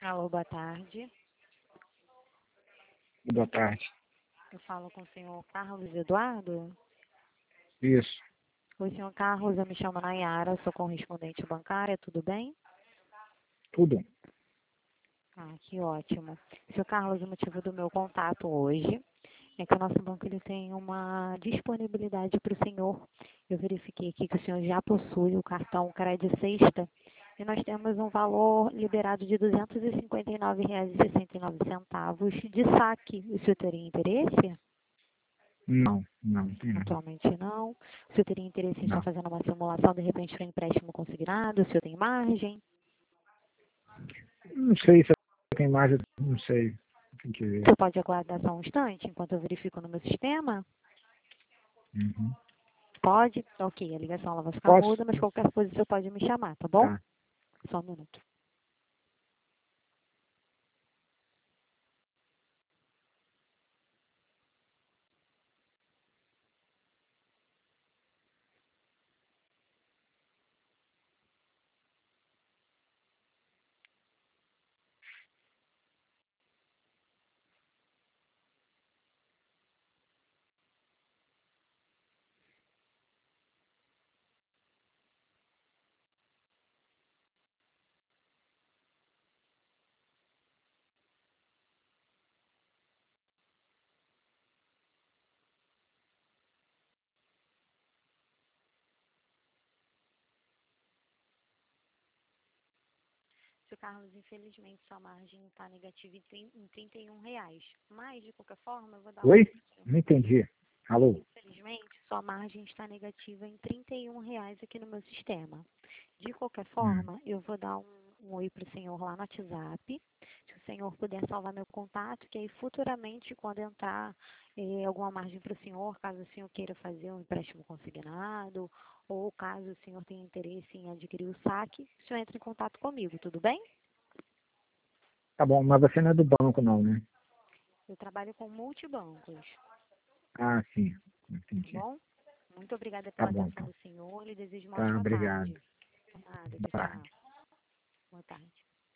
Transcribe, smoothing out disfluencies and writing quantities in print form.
Alô, boa tarde. Boa tarde. Eu falo com o senhor Carlos Eduardo. Isso, Oi, senhor Carlos, eu me chamo Nayara, sou correspondente bancária, tudo bem? tudo. Ah, que ótimo. Senhor Carlos, o motivo do meu contato hoje é que o nosso banco ele tem uma disponibilidade para o senhor. Eu verifiquei aqui que o senhor já possui o cartão Crédito Sexta e nós temos um valor liberado de R$ 259,69 de saque. O senhor teria interesse? Não tem não. Atualmente não. O senhor teria interesse em estar Não. fazendo uma simulação, de repente, para empréstimo consignado? O senhor tem margem? Não sei se tem mais, não sei. Tem que O ver. senhor pode aguardar só um instante enquanto eu verifico no meu sistema? Uhum. Pode? Ok, a ligação ela vai ficar Posso? muda, mas qualquer coisa o senhor pode me chamar, tá bom? Tá. Só um minuto. Seu Carlos, infelizmente sua margem está negativa em R$ 31. Mas, de qualquer forma, eu vou dar um Oi? oi pro senhor. Não entendi. Alô? Infelizmente, sua margem está negativa em R$ 31 aqui no meu sistema. De qualquer Hum. forma, eu vou dar um oi para o senhor lá no WhatsApp. Se o senhor puder salvar meu contato, que aí futuramente, quando entrar alguma margem para o senhor, caso o senhor queira fazer um empréstimo consignado, ou caso o senhor tenha interesse em adquirir o saque, o senhor entra em contato comigo, tudo bem? Tá bom, mas você não é do banco não, né? Eu trabalho com multibancos, Ah, sim. tá Entendi. bom? Muito obrigada Tá pela bom, atenção então. do senhor e desejo uma Tá, ótima obrigado. tarde. De nada, Boa tchau, tarde. tchau. Boa tarde.